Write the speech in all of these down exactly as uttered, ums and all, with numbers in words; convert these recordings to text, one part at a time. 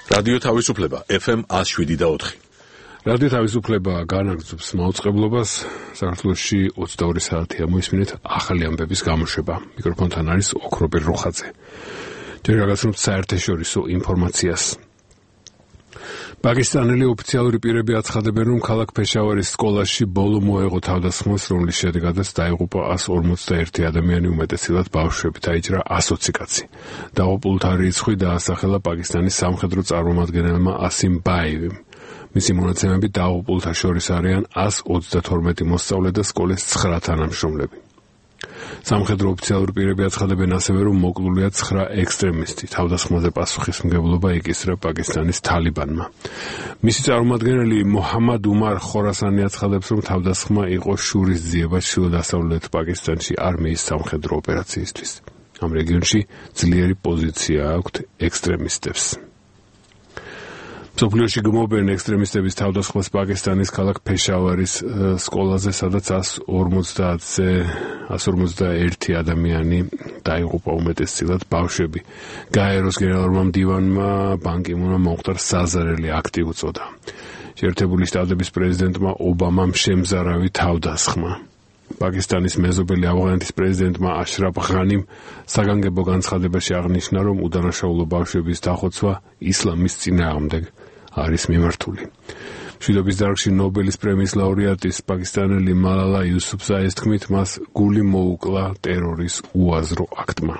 რადიო თავისუფლება ეფ ემ one oh seven და four. რადიო თავისუფლება განაგრძობს მაუწყებლობას. საქართველოში ოცდაორი საათია მოისმინეთ ახალი ამბების გამოშვება. მიკროფონთან არის ოქროპირ რუხაძე. ჯერ გაგაცნობთ საერთაშორისო ინფორმაციას. პაკისტანელი ოფიციალური პირები აცხადებენ, რომ ქალაქ ფეშავარის სკოლაში ბოლო მოეღო თავდასხმას, რომლის შედეგადაც დაიღუპა one forty-one ადამიანი, უმეტესად ბავშვები, დაიჭრა one twenty კაცი. დაღუპულთა რიცხვი დაასახელა პაკისტანის სამხედრო წარმომადგენელმა ასიმ ბაევიმ. მისი მონაცემები დაღუპულთა შორის არიან one twenty-two მოსწავლე და სკოლის nine თანამშრომლები. სამხედრო ოფიციალური პირები აცხადებენ ასევე, რომ მოკლულია nine ექსტრემისტი. თავდასხმაზე პასუხისმგებლობა იკისრა პაკისტანის თალიბანმა. მისი წარმომადგენელი მოჰამად უმარ ხორასანი აცხადებს, რომ თავდასხმა იყო შურისძიება ჩრდილო-დასავლეთ პაკისტანში არმიის სამხედრო ოპერაციისთვის. ამ რეგიონში ძლიერი პოზიცია აქვთ ექსტრემისტებს. მსოფლიოში გმობენ ექსტრემისტების თავდასხმას პაკისტანის ქალაქ ფეშავარის სკოლაზე, სადაც one forty-one ადამიანი დაიღუპა, უმეტესწილად ბავშვები. გაეროს გენერალურმა მდივანმა ბან კი მუნმა მომხდარ საზარელი აქტი უწოდა. შეერთებული შტატების პრეზიდენტმა ობამამ შემზარავი თავდასხმა. პაკისტანის მეზობელი ავღანეთის პრეზიდენტმა აშრაფ ღანიმ საგანგებო განცხადებაში აღნიშნა, რომ უდანაშაულო ბავშვების დახოცვა ისლამის წინააღმდეგ არის მიმართული. მშვიდობის დარგში ნობელის პრემიის ლაურეატის პაკისტანელი მალალა იუსუფზაის თქმით, მას გული მოუკლა ტერორის უაზრო აქტმა.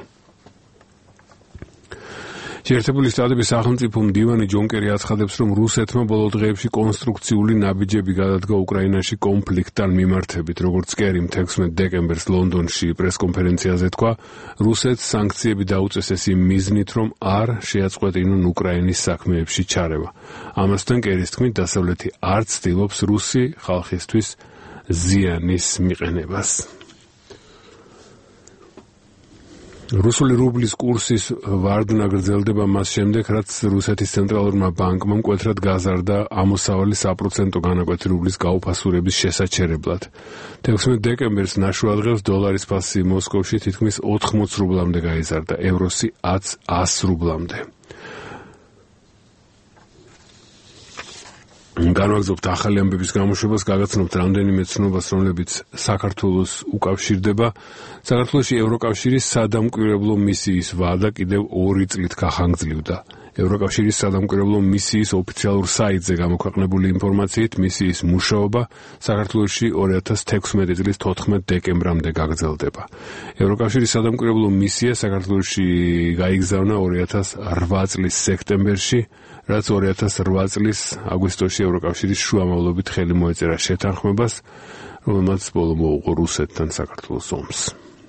შეერთებული შტატების სახელმწიფო მდივანი ჯონ კერი აცხადებს, რომ რუსეთმა ბოლო დღეებში კონსტრუქციული ნაბიჯები გადადგა უკრაინაში კონფლიქტთან მიმართებით. როგორც კერიმ თექვსმეტ დეკემბერს ლონდონში პრესკონფერენციაზე თქვა, რუსეთს სანქციები დაუწეს ეს იმ მიზნით, რომ არ შეაწყვეტინონ უკრაინის საქმეებში ჩარევა. ამასთან კერის თქმით, დასავლეთი არ ცდილობს რუსი ხალხისთვის ზიანის მიყენებას. რუსული რუბლის კურსის ვარდნა გრძელდება მას შემდეგ, რაც რუსეთის ცენტრალურმა ბანკმა მკვეთრად გაზარდა ამოსავალი საპროცენტო განაკვეთი რუბლის გაუფასურების შესაჩერებლად. თექვსმეტ დეკემბერს ნაშუადღებს დოლარის ფასი მოსკოვში თითქმის ოთხმოცი რუბლამდე გაიზარდა, ევროსი one რუბლამდე. განვაგრძობთ ახალი ამბების გამოშვებას, გაგაცნობთ რამდენიმე ცნობას, რომლებიც საქართველოს უკავშირდება. საქართველოში ევროკავშირის სადამკვირვებლო მისიის ვადა კიდევ ორი წლით გახანგრძლივდა. ევროკავშირის სადამკვირვებლო მისიის ოფიციალურ საიტზე გამოქვეყნებული ინფორმაციით, მისიის მუშაობა საქართველოში two thousand sixteen წლის თოთხმეტ დეკემბრამდე გაგრძელდება. ევროკავშირის სადამკვირვებლო მისია საქართველოში გაიგზავნა two thousand eight წლის სექტემბერში, რაც two thousand eight წლის აგვისტოში ევროკავშირის შუამავლობით ხელი მოეწერა შეთანხმებას, რომელმაც ბოლო მოუღო რუსეთთან საქართველოს ომს.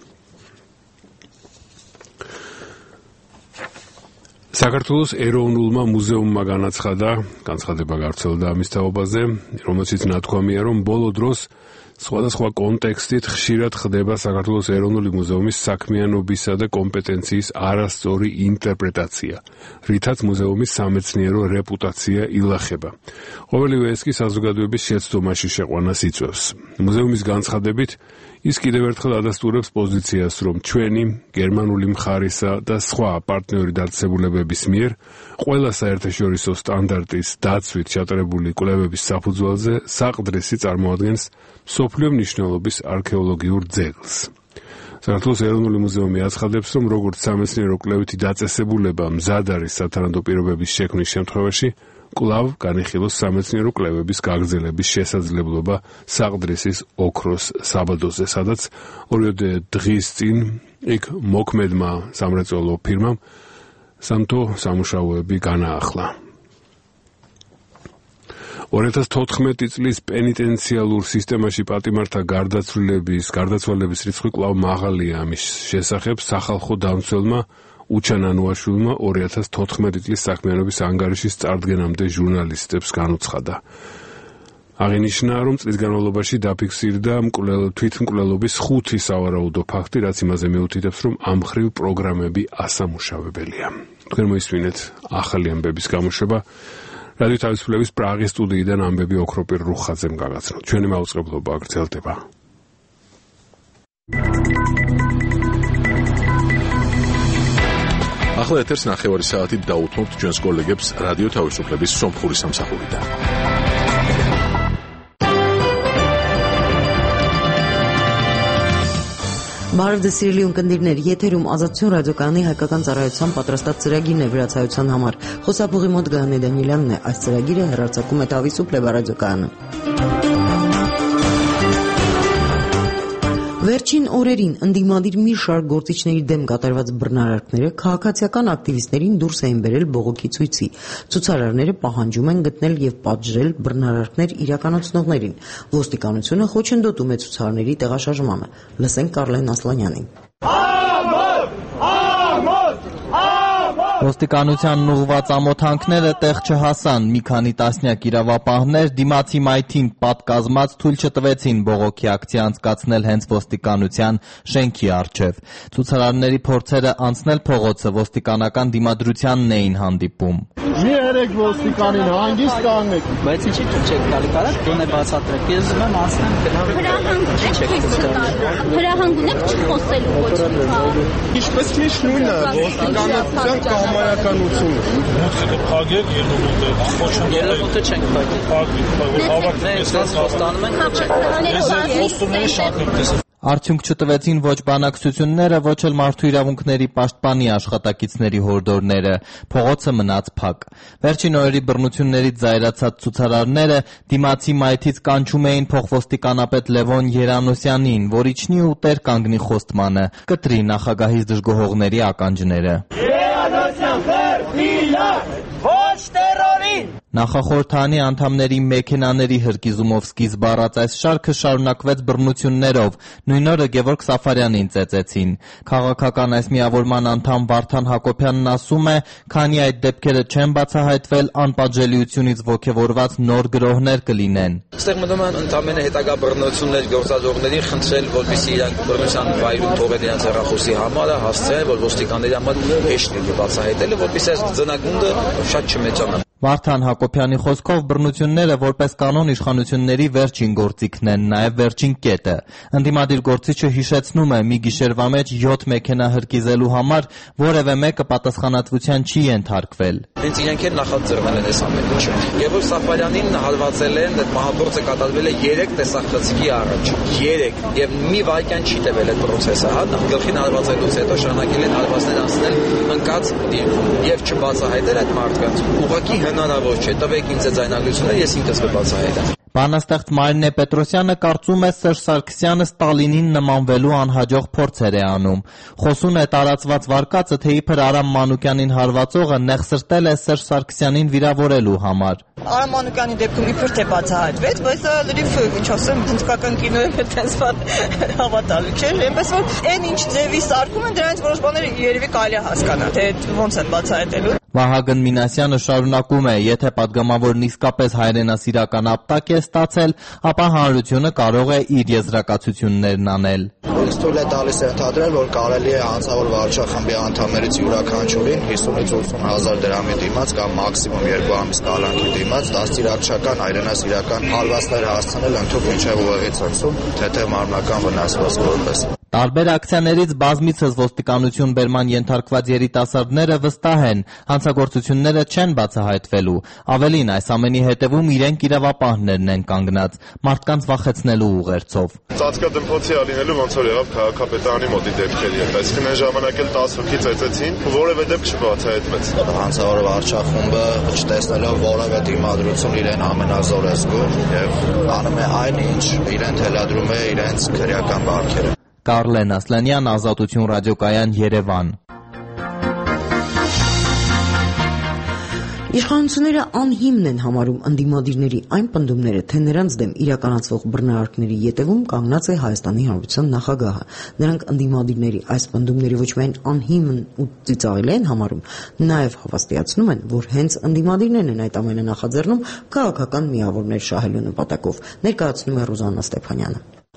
საქართველოს ეროვნულმა მუზეუმმა განაცხადა, განცხადება გავრცელდა ამის თაობაზე, რომელშიც ნათქვამია, რომ ბოლო დროს სხვადასხვა კონტექსტით ხშირად ხდება საქართველოს ეროვნული მუზეუმის საქმიანობისა და კომპეტენციის არასწორი ინტერპრეტაცია, რითაც მუზეუმის სამეცნიერო რეპუტაცია ილახება. ყოველივე ეს კი საზოგადოების შეცდომაში შეყვანას იწვევს. მუზეუმის განცხადებით, ის კიდევ ერთხელ ადასტურებს პოზიციას, რომ ჩვენი, გერმანული მხარისა და სხვა პარტნიორი დაწესებულებების მიერ ყველა საერთაშორისო სტანდარტის დაცვით ჩატარებული კვლევების საფუძველზე საყდრისი წარმოადგენს მსოფლიო მნიშვნელობის არქეოლოგიურ ძეგლს. საქართველოს ეროვნული მუზეუმი აცხადებს, რომ როგორც სამეცნიერო კვლევითი დაწესებულება მზად არის სათანადო პირობების შექმნის შემთხვევაში, კვლავ განიხილოს სამეცნიერო კვლევების გაგრძელების შესაძლებლობა საყდრისის ოქროს საბადოზე, სადაც ორივე დღის წინ იქ მოქმედმა სამრეწველო ფირმამ სამთო სამუშაოები განაახლა. two thousand fourteen წლის პენიტენციალურ სისტემაში პატიმართა გარდაცვლილების გარდაცვალების რიცხვი კვლავ მაღალია. ამის შესახებ სახალხო დამცველმა უჩანანუაშვილმა two thousand fourteen წლის საქმიანობის ანგარიშის წარდგენამდე ჟურნალისტებს განუცხადა. აღინიშნა, რომ წლის განმავლობაში დაფიქსირდა თვითმკვლელობის ხუთი სავარაუდო ფაქტი, რაც იმაზე მიუთითებს, რომ ამ მხრივ პროგრამები ასამუშავებელია. თქვენ მოისმინეთ ახალი ამბების გამოშვება. რადიო თავისუფლების პრაღის სტუდიიდან ამბები ოქროპირ რუხაძემ გაგაცნოთ. ჩვენი მაუწყებლობა გრძელდება. ახლა ეთერს ნახევარი საათით დაუთმობთ ჩვენს კოლეგებს რადიო თავისუფლების სომხური სამსახურიდან. Բարև ձեզ սիրելի ունկնդիրներ, եթերում Ազատություն ռադիոկայանի հայկական ծառայության պատրաստած ծրագիրն է վրացայության համար։ Խոսափողի մոտ Գայանե Դանիելյանն է, այս ծրագիրը հեռարձակում է Თავისუფლება ռադիոկայանը։ Վերջին օրերին ընդդիմադիր մի շարք գործիչների դեմ կատարված բռնարարքները քաղաքացիական ակտիվիստներին դուրս էին բերել բողոքի ցույցի։ Ցուցարարները պահանջում են գտնել եւ պատժել բռնարարքներ իրականացնողներին։ Ոստիկանությունը խոչընդոտում է ցուցարարների տեղաշարժմանը։ Լսենք Կարլեն Ասլանյանին։ Ոստիկանությանն ուղղված ամոթանքները տեղ չհասան, մի քանի տասնյակ իրավապահներ դիմացի մայթին պատկազմած թույլ չտվեցին բողոքի ակցիա անցկացնել հենց ոստիկանության շենքի առջև։ Ցուցարարների փորձերը անցնել փողոցը ոստիկանական դիմադրությանն էին հանդիպում։ Մի երեք ոստիկանին հանգիստ կանգնեք։ Բայց ինչի՞ չեք տալի, կարա դոնե բացատրեք։ Ես ուզում եմ անցնեմ հրահանգ ունեք չխոսելու ոչ մի բան։ Ինչպես միշտ նույնը ոստիկանության կամայականությունը։ Մոտ փագեք ելնոմոտը, խոչընդոտեք։ Ելնոմոտը չենք փակի։ Փակի, հավաքեք, ես խոստանում եմ, չեք։ Ես խոստումների շատ եմ տեսել։ Արդյունք չտվեցին ոչ բանակցությունները, ոչ էլ մարդու իրավունքների պաշտպանի աշխատակիցների հորդորները։ Փողոցը մնաց փակ։ Վերջին օրերի բռնություններից զայրացած ցուցարարները դիմացի մայթից կանչում էին փոխոստիկանապետ Լևոն Երանոսյանին, որ իջնի ու տեր կանգնի խոստմանը, կտրի նախագահից դժգոհողների ականջները։ Երանոսյան վերնիլա, ոչ տերորին։ Նախախորհրդանի անդամների մեքենաների հրկիզումով սկիզբ առած այս շարքը շարունակվեց բռնություններով։ Նույն օրը Գևորգ Սաֆարյանին ծեծեցին։ Քաղաքական այս միավորման անդամ Վարդան Հակոբյանն ասում է, քանի այդ դեպքերը չեն բացահայտվել, անպատժելիությունից ոգևորված նոր գրոհներ կլինեն։ Այստեղ մտնում են ընդամենը հետագա բռնություններ գործադրողներին խնդրել, որպեսզի իրանք բռնության վայրում թողեն իրենց հեռախոսի համարը, հասցրել, որ ոստիկանների համար հեշտ լինի բացահայտելը, որպեսզի այս ձնագունդը շատ չմեծանա։ Վարդան Հակոբյանի խոսքով բռնությունները որպես կանոն իշխանությունների վերջին գործիքն են, նաև վերջին կետը։ Ընդդիմադիր գործիչը հիշեցնում է, մի գիշերվա մեջ յոթ մեքենա հրկիզելու համար որևէ մեկը պատասխանատվության չի ենթարկվել։ Հենց իրենք էլ նախաձեռնել են այս ամեն ինչը։ Գևորգ Սաֆարյանին հարվածել են, այդ մահապորձը կատարվել է երեք տեսախցիկի առաջ։ երեք եւ մի վայրկյան չի տևել այդ process-ը, հա, գլխին հարվածելուց հետո շարունակել են հարվածներ անցնել ընկած դիրքում եւ չբացահայտել այդ մարդկանց։ Ուղղակի հնարավոր չէ, տվեք ինձ այդ ձայնագրությունը, ես ինքս կբացահայտեմ։ Բանաստեղծ Մարինե Պետրոսյանը կարծում է Սերժ Սարգսյանը Ստալինին նմանվելու անհաջող փորձեր է անում։ Խոսուն է տարածված վարկածը, թե իբր Արամ Մանուկյանին հարվածողը նեղսրտել է Սերժ Սարգսյանին վիրավորելու համար։ Արամ Մանուկյանի դեպքում իբր թե բացահայտվեց, բայց դա լրիվ, ինչ ասեմ, հնդկական կինոյում է տենց բան հավատալու չէ։ Այնպես որ այն ինչ ձևի սարքում են, դրանից որոշ բաներ երևի կարելի է հասկանալ, թե ոնց են բացահայտելու։ Վահագն Մինասյանը շարունակում է, եթե պատգամավորն իսկապես հայրենասիրական ապտակ է ստացել, ապա հանրությունը կարող է իր եզրակացություններն անել։ Ինձ թույլ է տալիս ենթադրել, որ կարելի է հանցավոր վարչախմբի անդամներից յուրաքանչյուրին հիսունից ութսուն հազար դրամի դիմաց կամ մաքսիմում երկու ամիս կալանքի դիմաց դաստիարակչական հայրենասիրական հարվածներ հասցնել ընդհանուր մինչև ուղեղի ցնցում, թեթև մարմնական վնասվածք որպես։ Տարբեր ակցիաներից բազմիցս ոստիկանություն բերման ենթարկված երիտասարդները վստահ են, հանցագործությունները չեն բացահայտվելու։ Ավելին, այս ամենի հետևում իրենք իրավապահներն են կանգնած, մարդկանց վախեցնելու ուղերձով։ Ծածկադմփոցի ալինելու ոնց որ եղավ քաղաքապետարանի մոտի դեպքերի հետ, այսինքն այն ժամանակ էլ տասը հոգի ծեծեցին, որևէ դեպք չբացահայտվեց։ Հանցավոր վարչախումբը չտեսնելով որևէ դիմադրություն իրեն ամենազոր է զգում եւ անում է այն, ինչ իրեն թելադրում է իրենց քրեական բարքերը։ Կարլեն Ասլանյան, Ազատություն ռադիոկայան, Երևան։ Իշխանությունները անհիմն են համարում ընդդիմադիրների այն պնդումները, թե նրանց դեմ իրականացվող բռնարարքների ետևում կանգնած է Հայաստանի Հանրապետության նախագահը։ Նրանք ընդդիմադիրների այս պնդումները ոչ միայն անհիմն ու ծիծաղելի են համարում, նաև հավաստիացնում են, որ հենց ընդդիմադիրներն են այդ ամենը նախաձեռնում քաղաքական միավորներ շահելու նպատակով, ներկայացնում է Ռուզաննա Ստեփանյանը։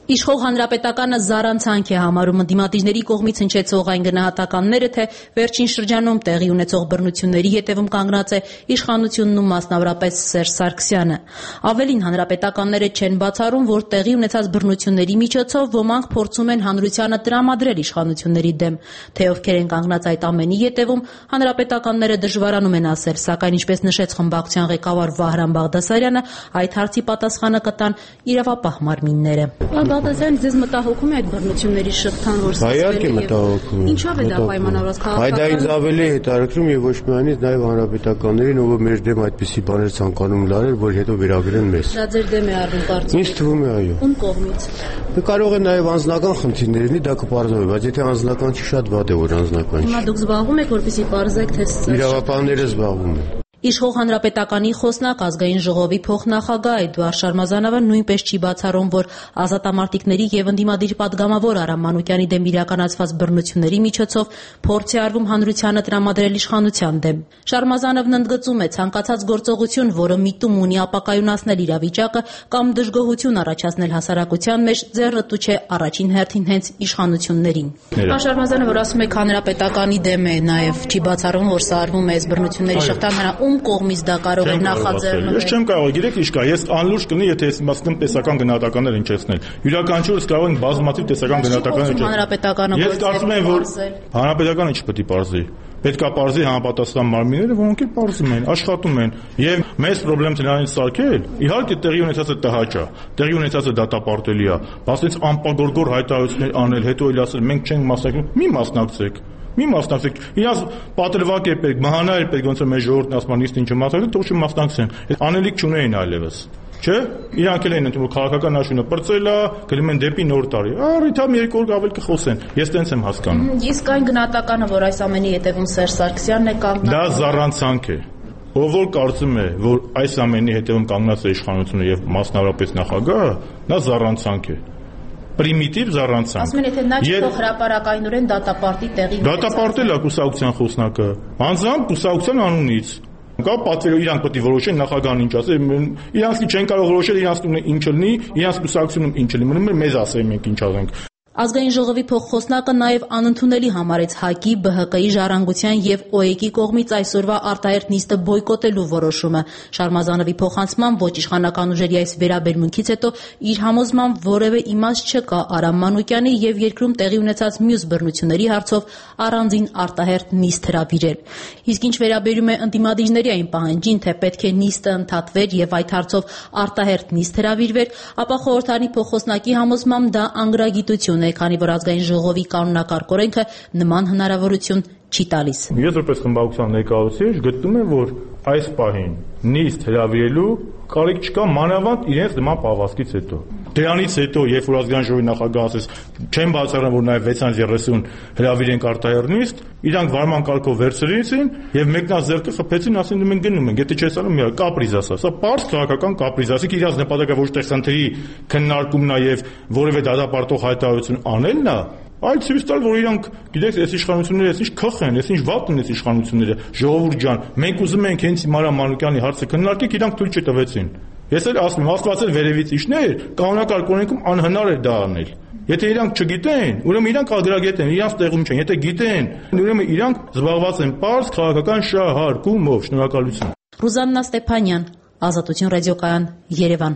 Իշխող հանրապետականը զառանցանք է համարում ընդդիմադիրների կողմից հնչեցող այն գնահատականները, թե վերջին շրջանում տեղի ունեցող բռնությունների հետևում կանգնած է իշխանությունն ու մասնավորապես Սերժ Սարգսյանը։ Ավելին, հանրապետականները չեն բացառում, որ տեղի ունեցած բռնությունների միջոցով ոմանք փորձում են հանրությանը տրամադրել իշխանությունների դեմ, թե ովքեր են կանգնած այդ ամենի հետևում, հանրապետականները դժվարանում են ասել, սակայն ինչպես նշեց խմբակցության ղեկավար Վահրամ Բաղդասարյանը, այդ հարցի պատասխանը կտան իրավապահ մարմինները։ Բաղդասարյան, ձեզ մտահոգում է այդ բռնությունների շղթան, որ իհարկե մտահոգում է։ Ինչով է դա պայմանավորված քաղաքական։ Այդ ինձ ավելի հետաքրքրում եւ ոչ միայնից նաեւ հանրապետականներին, ով մեր դեմ այդպիսի բաներ ցանկանում լարել, որ հետո վերագրեն մեզ։ Դա ձեր դեմ է առնում կարծում։ Ինձ թվում է, այո։ Ում կողմից։ Կարող է նաեւ անձնական խնդիրներ լինի, դա կպարզվի, բայց եթե անձնական չի, շատ վատ է, որ անձնական չի։ Հիմա դուք զբաղվում եք, որպեսզի պարզեք, թե իրավապահները զբաղվում են։ Իշխող հանրապետականի խոսնակ ազգային ժողովի փոխնախագահ Էդուարդ Շարմազանովը նույնպես չի բացառում, որ ազատամարտիկների եւ ընդդիմադիր պատգամավոր Արամ Մանուկյանի դեմ իրականացված բռնությունների միջոցով փորձ է արվում հանրությանը տրամադրել իշխանության դեմ։ Շարմազանովն ընդգծում է ցանկացած գործողություն, որը միտում ունի ապակայունացնել իրավիճակը կամ դժգոհություն առաջացնել հասարակության մեջ, ձեռնտու չէ առաջին հերթին հենց իշխանություններին։ Շարմազանը, որ ասում եք հանրապետականի դեմ է, նաեւ չի բացառում, որ սա արվում է այս բռնությունների շղթան կողմից դա կարող է նախաձեռնել։ Ես չեմ կարող, գիտեք ինչ կա, ես անլուրջ կլինի, եթե ես մասնեմ տեսական գնահատականներ հնչեցնել։ Յուրաքանչյուրս կարող են բազմաթիվ տեսական գնահատականներ հնչեցնել։ Ես կարծում եմ, որ հանրապետականը չի պետք է պարզի։ Պետք է պարզի համապատասխան մարմինները, որոնք էլ պարզում են, աշխատում են։ Եվ մեծ խնդրեմ դրանից սարքել, իհարկե տեղի ունեցածը տհաճ է, տեղի ունեցածը դատապարտելի է, բայց այս անպագորգոր հայտարարություններ անել, հետո էլ ասել մենք չենք մասնակցում, մի մասնակցեք։ Մի մասնակցեք, իրաց պատրվակ է պետք, մահանա է պետք, ոնց որ մեր ժողովուրդն ասում է, ինչ մասնակցել, թող չմասնակցեն։ Անելիք չունեին այլևս։ Չէ՞։ Իրանք էլ են ընդունում քաղաքական աշունը պրծել է, գնում են դեպի նոր տարի։ Առիթ եմ երկու օր ավել կխոսեն։ Ես տենց եմ հասկանում։ Իսկ այն գնահատականը, որ այս ամենի հետևում Սերժ Սարգսյանն է կանգնած։ Դա զառանցանք է։ Ով որ կարծում է, որ այս ամենի հետևում կանգնած է իշխանությունը եւ մասնավորապես նախագահը, նա զառանցանք է։ Պրիմիտիվ զառանցանք։ Ասում են, եթե նա չփոխ հրապարակայնորեն դատապարտի տեղի դատապարտել է կուսակցության խոսնակը, անձամբ կուսակցության անունից։ Կա պատվերը իրանք պետք է որոշեն նախագահան ինչ ասել, իրանք չեն կարող որոշել, իրանք ինչ լինի, իրանք կուսակցությունում ինչ լինի, մնում է մեզ ասել մենք ինչ ասենք։ Ազգային ժողովի փոխխոսնակը նաև անընդունելի համարեց ՀԱԿ-ի, ԲՀԿ-ի, Ժառանգության եւ ՕԵԿ-ի կողմից այսօրվա արտահերթ նիստը բոյկոտելու որոշումը։ Շարմազանովի փոխանցման ոչ իշխանական ուժերի այս վերաբերմունքից հետո իր համոզմամբ որևէ իմաստ չկա Արամ Մանուկյանի եւ երկրում տեղի ունեցած մյուս բռնությունների հարցով առանձին արտահերթ նիստ հրավիրել։ Իսկ ինչ վերաբերում է ընդդիմադիրների այն պահանջին, թե պետք է նիստը ընդհատվեր եւ այդ հարցով արտահերթ նիստ հրավիրվեր, ապա խորհրդարանի փոխխոսնակի համոզմամբ դա անգրագիտություն է, քանի որ ազգային ժողովի կանոնակարգ օրենքը նման հնարավորություն չի տալիս։ Ես որպես խմբակցության ներկայացուցիչ գտնում եմ, որ այս պահին նիստ հրավիրելու կարիք չկա մանավանդ իրենց նման պահվածքից հետո։ Դրանից հետո, երբ որ ազգային ժողովի նախագահը ասես, չեմ բացառում, որ նաև վեց հարյուր երեսուն հրավիրենք արտահերթ նիստ, իրանք վարման կարգով վերցրեցին եւ մեկնազերկը խփեցին, ասին մենք գնում ենք, եթե չես անում, մի կապրիզ ասա։ Սա պարզ քաղաքական կապրիզ, ասիկ իրաց նպատակը ոչ թե խնդրի քննարկումն է եւ որևէ դատապարտող հայտարարություն անելն է, այլ ցույց տալ, որ իրանք, գիտեք, այս իշխանությունները այս ինչ քխ են, այս ինչ վատ են այս իշխանությունները, ժողովուրդ ջան, մենք ուզում ենք հենց Մարամ Մանուկյանի հարցը քննարկենք, իրանք թույլ չտվեցին։ Ես էլ ասում եմ, Աստված էլ վերևից իջներ, կանոնակարգ օրենքում անհնար է դա անել։ Եթե իրանք չգիտեն, ուրեմն իրանք ագրագետ են, իրանք տեղում չեն, եթե գիտեն, ուրեմն իրանք զբաղված են պարզ քաղաքական շահարկումով։ Շնորհակալություն։ Ռուզաննա Ստեփանյան, Ազատություն ռադիոկայան, Երևան։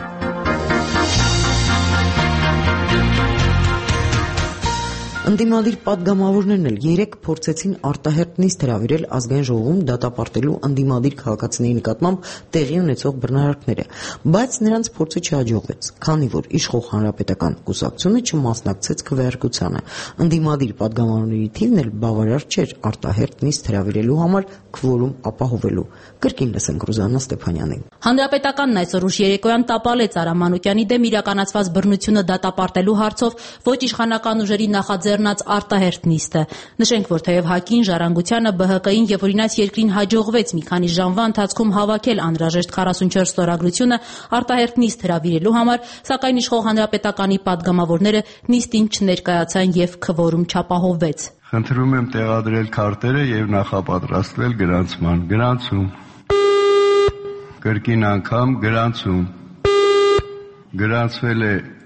Ընդդիմադիր պատգամավորներն էլ երեք փորձեցին արտահերթ նիստ հրավիրել ազգային ժողովում դատապարտելու ընդդիմադիր քաղաքացիների նկատմամբ տեղի ունեցող բռնարարքները, բայց նրանց փորձը չհաջողվեց, քանի որ իշխող հանրապետական կուսակցությունը չմասնակցեց քվեարկությանը։ Ընդդիմադիր պատգամավորների թիվն էլ բավարար չէր արտահերթ նիստ հրավիրելու համար քվորում ապահովելու։ Կրկին լսենք Ռուզաննա Ստեփանյանին։ Հանրապետականն այսօր ուշ երեկոյան տապալեց Արամ Մանուկյանի դեմ իրականացված բռնությունը դատապարտելու հարցով ոչ իշխանական ուժերի նախաձեռնած արտահերթ նիստը։ Նշենք, որ թեև ՀԱԿ-ին, Ժառանգությանը, ԲՀԿ-ին եւ օրինաց երկրին հաջողվեց մի քանի ժամվա ընթացքում հավաքել անհրաժեշտ քառասունչորս ստորագրությունը արտահերթ նիստ հրավիրելու համար, սակայն իշխող հանրապետականի պատգամավորները նիստին չներկայացան եւ քվորում չապահովվեց։ Խնդրում եմ տեղադրել քարտերը եւ նախապատրաստվել գրանցման։ Գրանցում։ Կրկին անգամ գրանցում։ Գրանցվել է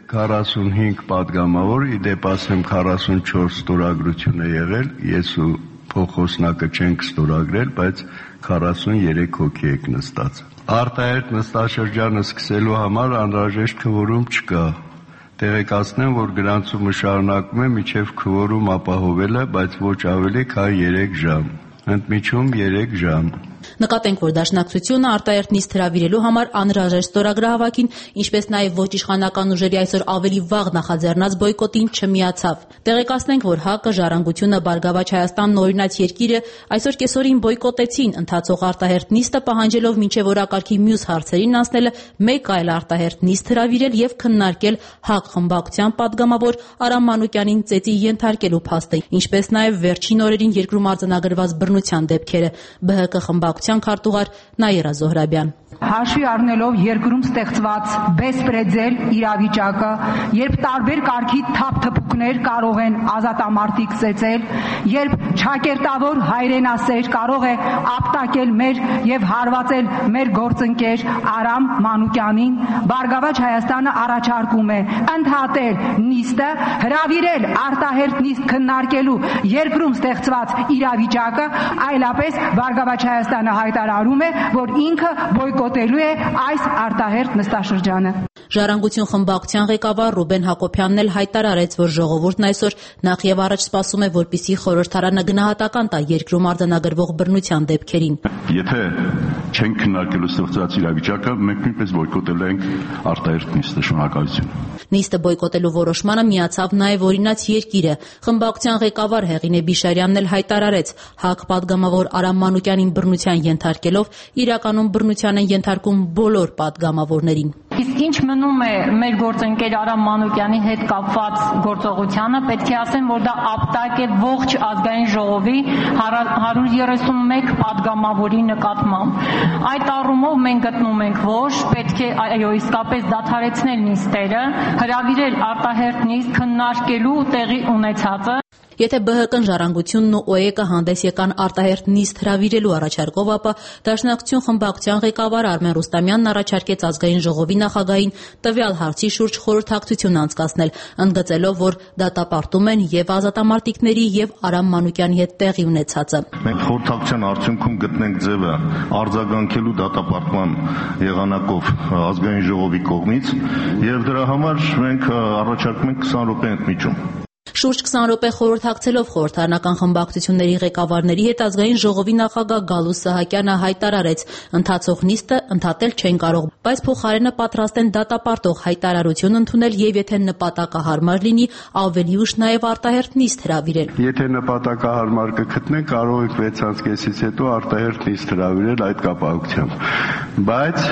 քառասունհինգ падգամավոր, ի դեպ ասեմ քառասունչորս ստորագրություն է եղել, ես ու փոխոսնակը չենք ստորագրել, բայց քառասուններեք հոգի եք նստած։ Արտահերթ նստաշրջանը սկսելու համար անհրաժեշտ քվորում չկա։ Տեղեկացնեմ, որ գրանցումը շարունակվում է մինչև քվորում ապահովելը, բայց ոչ ավելի քան երեք ժամ։ Ընդմիջում երեք ժամ։ Նկատենք, որ Դաշնակցությունը արտահերթ նիստ հրավիրելու համար անհրաժեշտ ստորագրահավաքին, ինչպես նաև ոչ իշխանական ուժերի այսօր ավելի վաղ նախաձեռնած բոյկոտին չմիացավ։ Տեղեկացնենք, որ ՀԱԿ-ը, Ժառանգությունը, Բարգավաճ Հայաստանն ու Օրինաց երկիրը այսօր կեսօրին բոյկոտեցին ընթացող արտահերթ նիստը, պահանջելով մինչև օրակարգի մյուս հարցերին անցնելը մեկ այլ արտահերթ նիստ հրավիրել եւ քննարկել ՀԱԿ խմբակցության падգամավոր Արամ Մանուկյանին ծեծի ենթարկելու փաստը, ինչպես նաև վերջին օրերին երկրում արձանագրված բռնության դեպքերը։ ԲՀԿ խմբակցության քարտուղար Նաիրա Զոհրաբյան։ Հաշվի առնելով երկրում ստեղծված բեսպրեդել իրավիճակը, երբ տարբեր կարգի թափթփուկներ կարող են ազատամարտիկ ծեծել, երբ ճակերտավոր հայրենասեր կարող է ապտակել մեր եւ հարվածել մեր գործընկեր Արամ Մանուկյանին, Բարգավաճ Հայաստանը առաջարկում է ընդհատել նիստը, հրավիրել արտահերթ նիստ քննարկելու երկրում ստեղծված իրավիճակը, այլապես Բարգավաճ Հայաստանը հայտարարում է, որ ինքը բոյկոտելու է այս արտահերթ նստաշրջանը։ Ժառանգություն խմբակցության ղեկավար Ռուբեն Հակոբյանն էլ հայտարարեց, որ ժողովուրդն այսօր նախ եւ առաջ սպասում է, որպեսզի խորհրդարանը գնահատական տա երկրում արձանագրվող բռնության դեպքերին։ Եթե չեն քննարկելու ստեղծված իրավիճակը, մենք նույնպես բոյկոտել ենք արտահերթ նիստը։ Շնորհակալություն։ Նիստը բոյկոտելու որոշմանը միացավ նաև Օրինաց երկիրը։ Խմբակցության ղեկավար Հեղինե Բիշարյանն էլ հայտարարեց, ՀԱԿ падգամավոր Արամ Մանուկյանին բռնության ենթարկելով, իրականում բռնության են ենթարկում բոլոր падգամավորներին։ Իսկ ինչ մնում է մեր գործընկեր Արամ Մանուկյանի հետ կապված գործողությանը, պետք է ասեմ, որ դա ապտակ է ողջ ազգային ժողովի հարյուր երեսունմեկ падգամավորի նկատմամբ։ Այդ առումով մենք գտնում ենք, որ պետք է այո իսկապես դադարեցնել նիստերը, հրավիրել արտահերթ նիստ քննարկելու տեղի ունեցածը։ Եթե ԲՀԿ-ն, Ժառանգությունն ու ՕԵԿ-ը հանդես եկան արտահերթ նիստ հրավիրելու առաջարկով, ապա Դաշնակցություն խմբակցության ղեկավար Արմեն Ռուստամյանն առաջարկեց ազգային ժողովի նախագահին տվյալ հարցի շուրջ խորհրդակցություն անցկացնել, ընդգծելով, որ դատապարտում են եւ ազատամարտիկների եւ Արամ Մանուկյանի հետ տեղի ունեցածը։ Մենք խորհրդակցության արդյունքում գտնենք ձևը արձագանքելու դատապարտման եղանակով ազգային ժողովի կողմից եւ դրա համար մենք առաջարկում ենք քսան րոպե ընդմիջում։ Շուրջ քսան րոպե խորհրդակցելով խորհրդարանական խմբակցությունների ղեկավարների հետ ազգային ժողովի նախագահ Գալուստ Սահակյանը հայտարարեց, ընթացող նիստը ընդհատել չեն կարող, բայց փոխարենը պատրաստ են դատապարտող հայտարարություն ընդունել եւ եթե նպատակահարմար լինի, ավելի ուշ նաեւ արտահերթ նիստ հրավիրել։ Եթե նպատակահարմար կգտնենք, կարող ենք վեց ամսից հետո արտահերթ նիստ հրավիրել այդ կապակցությամբ։ Բայց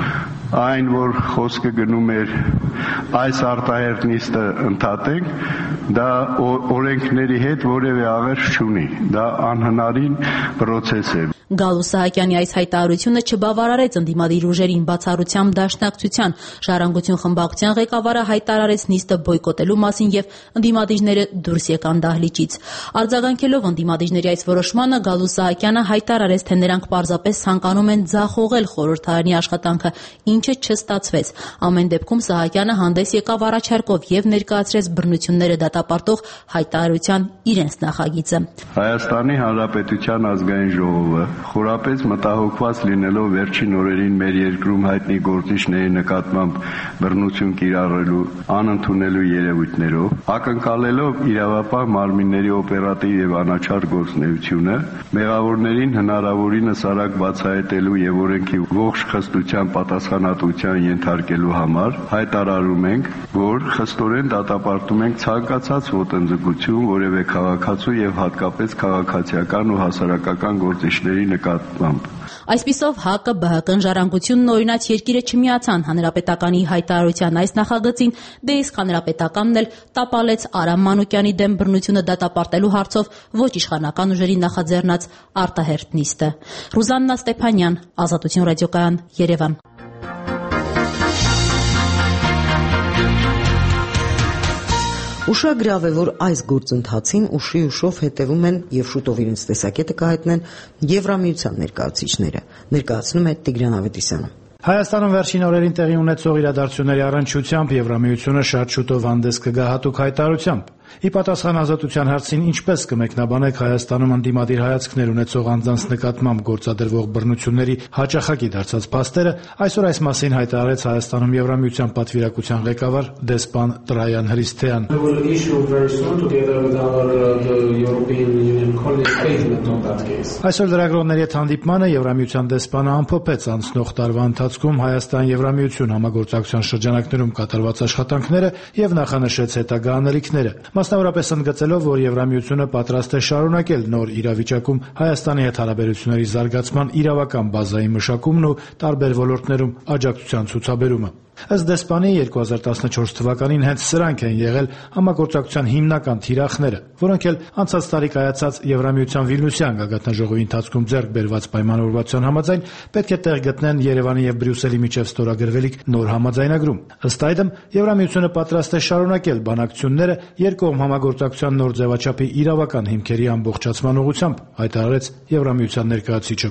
այն, որ խոսքը գնում էր այս արտահերթ նիստը ընդհատենք, դա օրենքների հետ որևէ աղերս չունի, դա անհնարին պրոցես է։ Գալուստ Սահակյանի այս հայտարարությունը չբավարարեց ընդդիմադիր ուժերին, բացառությամբ Դաշնակցության, Ժառանգություն խմբակցության ղեկավարը հայտարարեց նիստը բոյկոտելու մասին եւ ընդդիմադիրները դուրս եկան դահլիճից։ Արձագանքելով ընդդիմադիրների այս որոշմանը, Գալուստ Սահակյանը հայտարարեց, թե նրանք պարզապես ցանկանում են ձախողել խորհրդարանի աշխատանքը, ինչը չստացվեց։ Ամեն դեպքում Սահակյանը հանդես եկավ առաջարկով եւ ներկայացրեց բռնությունները դատապարտող հայտարարության իրենց նախագիծը։ Հայաստանի Հանրապետության ազգային ժողովը խորապես մտահոգված լինելով վերջին օրերին մեր երկրում հայտնի գործիչների նկատմամբ բռնություն կիրառելու անընդունելու երևույթներով, ակնկալելով իրավապահ մարմինների օպերատիվ եւ անաչառ գործունեությունը, մեղավորներին հնարավորինս արագ բացահայտելու եւ օրենքի ողջ խստության պատասխանատվության ենթարկելու համար հայտարարում ենք, որ խստորեն դատապարտում ենք ցանկացած ոտնձգություն որևէ քաղաքացու եւ հատկապես քաղաքացիական ու հասարակական գործիչների նկատմամբ։ Այսպիսով ՀԱԿ-ը, ԲՀԿ-ն, Ժառանգությունն ու Օրինաց երկիրը չմիացան հանրապետականի հայտարարության այս նախագծին, դե իսկ հանրապետականն էլ տապալեց Արամ Մանուկյանի դեմ բռնությունը դատապարտելու հարցով ոչ իշխանական ուժերի նախաձեռնած արտահերթ նիստը։ Ռուզաննա Ստեփանյան, Ազատություն ռադիոկայան, Երևան։ Ուշագրավ է, որ այս գործընթացին ուշի ուշով հետևում են եւ շուտով իրենց տեսակետը կհայտնեն Եվրամիության ներկայացուցիչները, ներկայացնում է Տիգրան Ավետիսյանը։ Հայաստանում վերջին օրերին տեղի ունեցող իրադարձությունների առնչությամբ Եվրամիությունը շատ շուտով հանդես կգա հատուկ հայտարարությամբ։ Ի պատասխան Ազատության հարցին ինչպես կմեկնաբանեք Հայաստանում ընդդիմադիր հայացքներ ունեցող անձանց նկատմամբ գործադրվող բռնությունների հաճախակի դարձած փաստերը, այսօր այս մասին հայտարարեց Հայաստանում Եվրամիության պատվիրակության ղեկավար դեսպան Տրայան Հրիսթեան։ Այսօր լրագրողների հետ հանդիպմանը Եվրամիության դեսպանը ամփոփեց անցնող տարվա ընթացքում Հայաստան-Եվրամիություն համագործակցության շրջանակներում կատարված աշխատանքները եւ նախանշեց հետագա անելիքները։ Մասնավորապես ընդգծելով, որ Եվրամիությունը պատրաստ է շարունակել նոր իրավիճակում Հայաստանի հետ հարաբերությունների զարգացման իրավական բազայի մշակումն ու տարբեր ոլորտներում աջակցության ցուցաբերումը։ Ըստ դեսպանի երկու հազար տասնչորս թվականին հենց սրանք են եղել համագործակցության հիմնական թիրախները, որոնք էլ անցած տարի կայացած Եվրամիության Վիլնյուսյան գագաթնաժողովի ընթացքում ձեռք բերված պայմանավորվածության համաձայն պետք է տեղ գտնեն Երևանի եւ Բրյուսելի միջև ստորագրվելիք նոր համաձայնագրում։ Ըստ այդմ Եվրամիությունը պատրաստ է շարունակել բանակցությունները երկկողմ համագործակցության նոր ձևաչափի իրավական հիմքերի ամբողջացման ուղղությամբ, հայտարարեց Եվրամիության ներկայացուցիչը։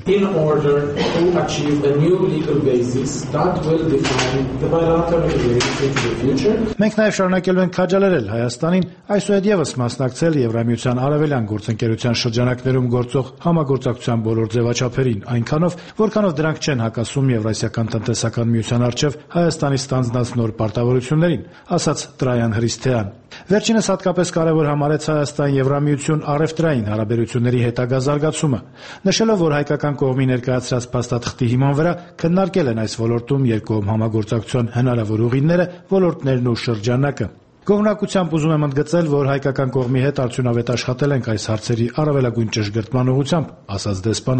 Մենք նաև շարունակելու ենք քաջալերել Հայաստանին այսուհետ ևս մասնակցել Եվրամիության արևելյան գործընկերության շրջանակներում գործող համագործակցության բոլոր ձևաչափերին, այնքանով, որքանով դրանք չեն հակասում Եվրասիական տնտեսական միության առջև Հայաստանի ստանձնած նոր պարտավորություններին, ասաց Տրայան Հրիսթեան։ Վերջինս հատկապես կարևոր համարեց Հայաստան-Եվրամիություն առևտրային հարաբերությունների հետագա զարգացումը, նշելով, որ հայկական կողմի ներկայացրած փաստաթղթի հիման վրա քննարկել են այս ոլորտում երկկողմ համագործակցության հնարավոր ուղիները, ոլորտներն ու շրջանակը։ Գոհունակությամբ ուզում եմ ընդգծել, որ հայկական կողմի հետ արդյունավետ աշխատել ենք այս հարցերի առավելագույն ճշգրտման ուղղությամբ, ասաց դեսպանը։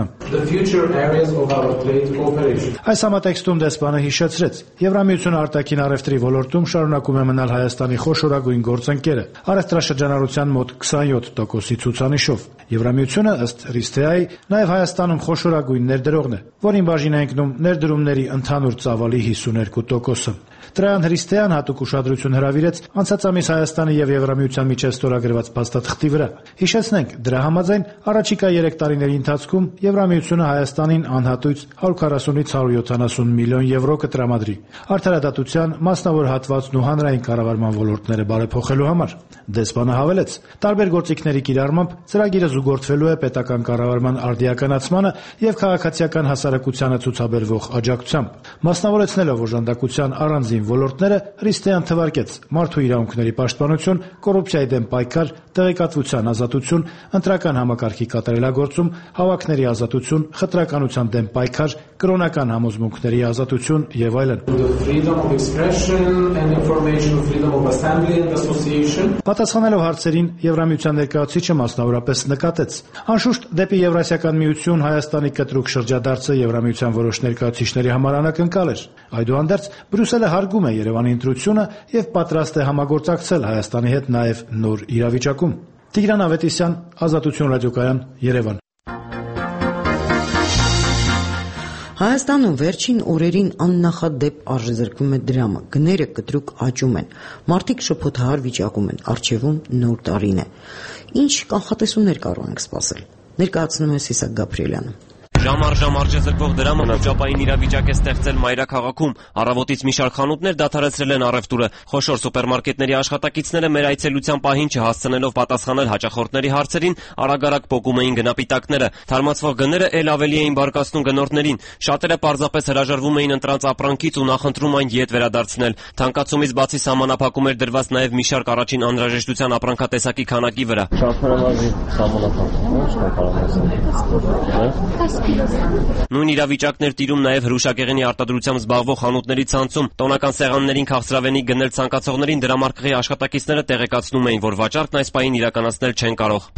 Այս համատեքստում դեսպանը հիշեցրեց. Եվրամիությունը արտաքին առևտրի ոլորտում շարունակում է մնալ Հայաստանի խոշորագույն գործընկերը, առևտրաշրջանառության մոտ քսանյոթ տոկոսի ցուցանիշով։ Եվրամիությունը, ըստ Հրիսթեայի, նաև Հայաստանում խոշորագույն ներդրողն է, որին բաժին է ընկնում ներդրումների ընդհանուր ծավալի հիսուներկու տոկոսը։ Տրայան Հրիսթեան հատուկ ուշադրություն հրավիրեց անցած ամիս Հայաստանի եւ Եվրամիության միջև ստորագրված փաստաթղթի վրա։ Հիշեցնենք, դրա համաձայն առաջիկա երեք տարիների ընթացքում Եվրամիությունը Հայաստանին անհատույց հարյուր քառասունից հարյուր յոթանասուն միլիոն եվրո կտրամադրի արդարադատության, մասնավոր հատվածն ու հանրային կառավարման ոլորտները բարեփոխելու համար։ Դեսպանը հավելեց. տարբեր գործիքների կիրառմամբ ծրագիրը զուգորդվելու է պետական կառավարման արդիականացմանը եւ քաղաքացիական հասարակությանը ցուցաբերվող աջակցությամբ։ Մասնավորեցնելով օժանդակության առանձին ոլորտները, Հրիսթեան թվարկեց մարդու իրավունքների պաշտպանություն, կոռուպցիայի դեմ պայքար, տեղեկատվության ազատություն, ընտրական համակարգի կատարելագործում, հավաքների ազատություն, խտրականության դեմ պայքար, կրոնական համոզմունքների ազատություն եւ այլն։ Պատասխանելով հարցերին, Եվրամիության ներկայացուցիչը մասնավորապես նկատեց. Անշուշտ, դեպի Եվրասիական միություն Հայաստանի կտրուկ շրջադարձը Եվրամիության որոշ ներկայացուցիչների համար անակնկալ էր։ Այդուհանդերձ, Բրյուսելը հարգում է Երևանի ընտրությունը եւ պատրաստ է համագործակցել Հայաստանի հետ նաեւ նոր իրավիճակում։ Տիգրան Ավետիսյան, Ազատություն ռադիոկայան, Երևան։ Հայաստանում վերջին օրերին աննախադեպ արժեզրկվում է դրամը, գները կտրուկ աճում են, մարդիկ շփոթահար վիճակում են, առջևում նոր տարին է։ Ինչ կանխատեսումներ կարող ենք սպասել։ Ներկայացնում է Սիսակ Գաբրիելյանը։ Ժամ առ ժամ արժեզրկվող դրամը խոճապային իրավիճակ է ստեղծել մայրաքաղաքում։ Առավոտից մի շարք խանութներ դադարեցրել են առևտուրը։ Խոշոր սուպերմարկետների աշխատակիցները մեր այցելության պահին չհասցնելով պատասխանել հաճախորդների հարցերին, արագ-արագ պոկում էին գնապիտակները։ Թարմացվող գները ել ավելի էին բարկացնում գնորդներին։ Շատերը պարզապես հրաժարվում էին ընտրած ապրանքից ու նախընտրում այն ետ վերադարձնել։ Թանկացումից բացի սահմանափակում էր դրված նաև մի շարք առաջին անհրաժեշտության ապրանքատեսակի քանակի վրա։ Նույն իրավիճակներ տիրում նաև հրուշակեղենի արտադրությամբ զբաղվող խանութների ցանցում։ Տոնական սեղաններին քաղցրավենի գնել ցանկացողներին դրամարկղի աշխատակիցները տեղեկացնում էին, որ վաճառքն այս պահին իրականացնել չեն կարող։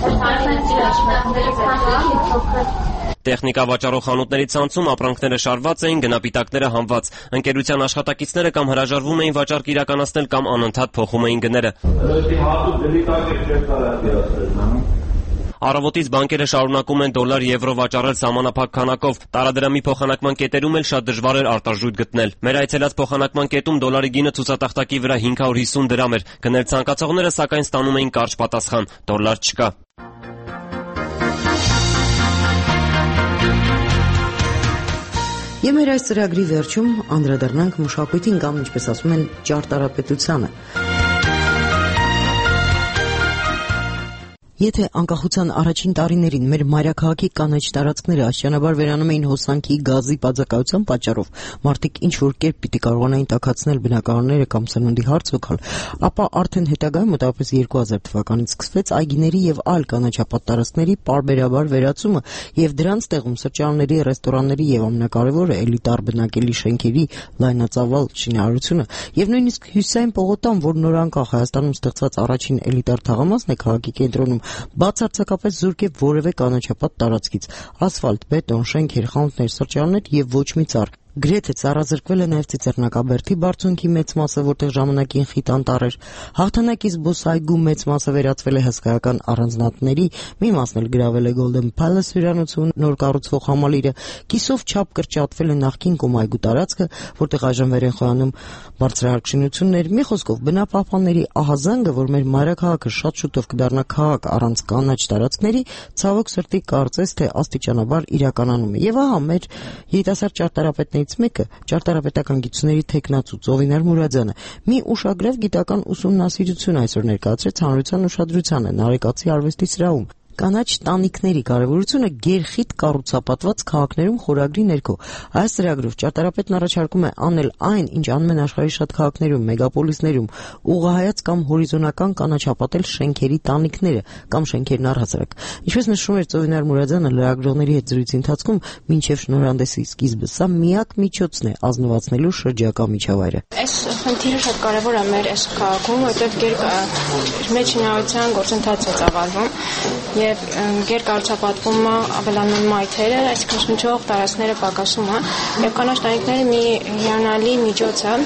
Տեխնիկա վաճառող խանութների ցանցում ապրանքները շարված էին, գնապիտակները հանված։ Ընկերության աշխատակիցները կամ հրաժարվում էին վաճառք իրականացնել կամ անընդհատ փոխում էին գները։ Առավոտից բանկերը շարունակում են դոլար-եվրո վաճառել սահմանափակ քանակով։ Տարադրամի փոխանակման կետերում էլ շատ դժվար էր արտարժույթ գտնել։ Մեր այցելած փոխանակման կետում դոլարի գինը ցուցատախտակի վրա հինգ հարյուր հիսուն դրամ էր։ Գնել ցանկացողները սակայն ստանում էին կարճ պատասխան՝ դոլար չկա։ Եվ մեր այս ծրագրի վերջում անդրադառնանք մշակույթին կամ, ինչպես ասում են, ճարտարապետությանը։ Եթե անկախության առաջին տարիներին մեր մայրաքաղաքի կանաչ տարածքները աստիճանաբար վերանում էին հոսանքի, գազի բացակայության պատճառով, մարդիկ ինչ-որ կերպ պիտի կարողանային տաքացնել բնակարանները կամ սննդի հարց հոգալ, ապա արդեն հետագայում մոտավորապես երկու հազար թվականից սկսվեց այգիների եւ այլ կանաչապատ տարածքների պարբերաբար վերացումը եւ դրանց տեղում սրճարանների, ռեստորանների եւ ամենակարևորը էլիտար բնակելի շենքերի լայնածավալ շինարարությունը եւ նույնիսկ հյուսային պողոտան, որ նորանկախ Հայաստանում ստեղծված առաջին էլիտար թաղամասն է քաղաքի կենտրոնում, բացարձակապես զուրկ է որևէ կանաչապատ տարածքից, ասֆալտ, բետոն, շենքեր, խանութներ, սրճարաններ եւ ոչ մի ծառ։ Գրեթե ծառազրկվել է նաև Ծիծեռնակաբերդի բարձունքի մեծ մասը, որտեղ ժամանակին խիտ անտառ էր։ Հաղթանակի զբոսայգու մեծ մասը վերածվել է հսկայական առանձնատների, մի մասն էլ գրավել է Golden Palace հյուրանոցում նոր կառուցվող համալիրը, կիսով չափ կրճատվել է նախկին Կոմայգու տարածքը, որտեղ այժմ վեր են խոյանում բարձրահարկ շինություններ, մի խոսքով բնապահպանների ահազանգը, որ մեր մայրաքաղաքը շատ շուտով կդառնա քաղաք առանց կանաչ տարածքների, ցավոք սրտի կարծես թե աստիճանաբար իրականանում է։ Եվ ահա մեր երիտասարդ ճարտարապետներից մեկը, ճարտարապետական գիտությունների թեկնածու Ծովինար Մուրադյանը, մի ուշագրավ գիտական ուսումնասիրություն այսօր ներկայացրեց հանրության ուշադրությանը Նարեկացի արվեստի սրահում։ Կանաչ տանիքների կարևորությունը գերխիտ կառուցապատված քաղաքներում խորագրի ներքո։ Այս ծրագրով ճարտարապետն առաջարկում է անել այն, ինչ անում են աշխարհի շատ քաղաքներում, մեգապոլիսներում, ուղղահայաց կամ հորիզոնական կանաչապատել շենքերի տանիքները կամ շենքերն առհասարակ։ Ինչպես նշում էր Ծովինար Մուրադյանը լրագրողների հետ զրույցի ընթացքում, մինչև շնորհանդեսի սկիզբը սա միակ միջոցն է ազնվացնելու շրջակա միջավայրը։ Այս խնդիրը շատ կարևոր է մեր այս քաղաքում, որտեղ մեր շինարարության գործընթացը ծավալվում եւ գերկառուցապատումը ավելանում մայթերը, այսինքն շնչող տարածքները պակասում է եւ կանաչ տանիքները մի հիանալի միջոց է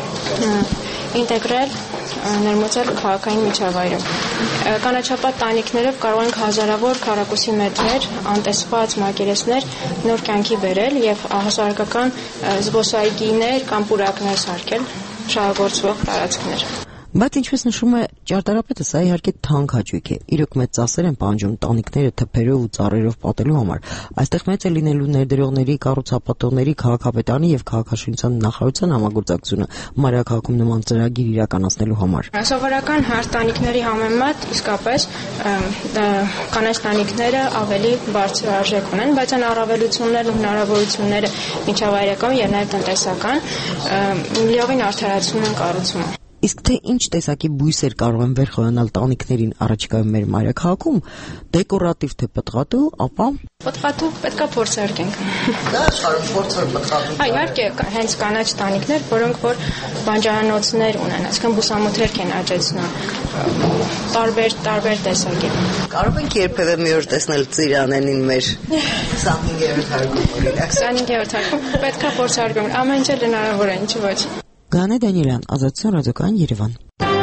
ինտեգրել ներմուծել քաղաքային միջավայրում։ Կանաչապատ տանիքներով կարող ենք հազարավոր քառակուսի մետրեր անտեսված մակերեսներ նոր կյանքի բերել եւ հասարակական զբոսայգիներ կամ պուրակներ սարքել շահագործվող տարածքներ։ Բայց ինչպես նշում է ճարտարապետը, սա իհարկե թանկ հաճույք է։ Իրոք մեծ ծասեր են պահանջում տանիքները թփերով ու ծառերով պատելու համար։ Այստեղ մեծ է լինելու ներդրողների, կառուցապատողների, քաղաքապետարանի եւ քաղաքաշինության նախարարության համագործակցությունը մայրաքաղաքում նման ծրագիր իրականացնելու համար։ Սովորական հարթ տանիքների համեմատ իսկապես կանաչ տանիքները ավելի բարձր արժեք ունեն, բայց այն առավելություններն ու հնարավորությունները միջավայրական եւ նաեւ տնտեսական լիովին արդարացնում են կառուցումը։ Իսկ թե ինչ տեսակի բույսեր կարող են վերխոյանալ տանիքներին առաջիկայում մեր մայրաքաղաքում, դեկորատիվ թե պտղատու, ապա պտղատու պետքա փորձարկենք։ Դա աշխարհում փորձեր պտղատու։ Այո, իհարկե, հենց կանաչ տանիքներ, որոնք որ բանջարանոցներ ունեն, այսինքն բուսամութերք են աճեցնում, տարբեր տարբեր տեսակի։ Կարող ենք երբևէ մի օր տեսնել Ծիրանենին մեր քսանհինգերորդ հարկում, օրինակ։ քսանհինգերորդ հարկում պետքա փորձարկենք, ամեն ինչ հնարավոր է, ինչի՞ ոչ։ Գանե Դանիելյան, Ազատություն ռադիոկայան Երևան։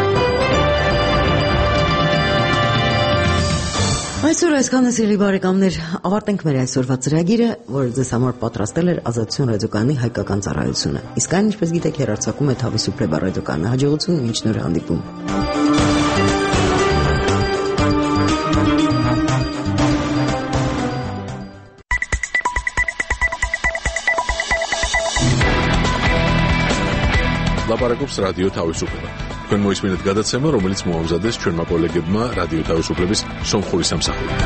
Այսօր այսքանը սիրելի բարեկամներ, ավարտենք մեր այսօրվա ծրագիրը, որը ձեզ համար պատրաստել էր Ազատություն ռադիոկայանի հայկական ծառայությունը։ Իսկ այն, ինչպես գիտեք, հեռարձակում է Թավիսուպլե ռադիոկայանը։ Հաջողություն, մինչ նոր հանդիպում։ Լապարակոպս ռադիո Թավիսուպլե։ Քան մոյս մինուտ գադացեմը, რომელიც մոհամզադես չորմակոլեգեբմա ռադիո Թավիսուպլեբիս Սոմխորի Սամսախոյ։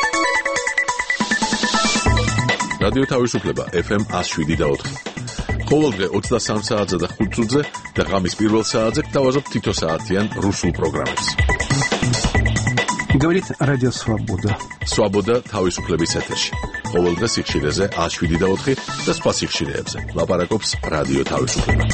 Ռադիո Թավիսուպլե, Էֆ Էմ հինգ տասնյոթ։ ყოველდღე ოცდასამ საათზე და ხუთ წუთზე და ღამის პირველ საათზე გთავაზობ თითო საათიან რუსულ პროგრამებს. Говорит Радио Свобода. Свобода თავისუფლების ეთერში. ყოველდღე სიხშირეზე ათს შვიდი და ოთხი და სხვა სიხშირეებზე. ლაპარაკობს რადიო თავისუფლება.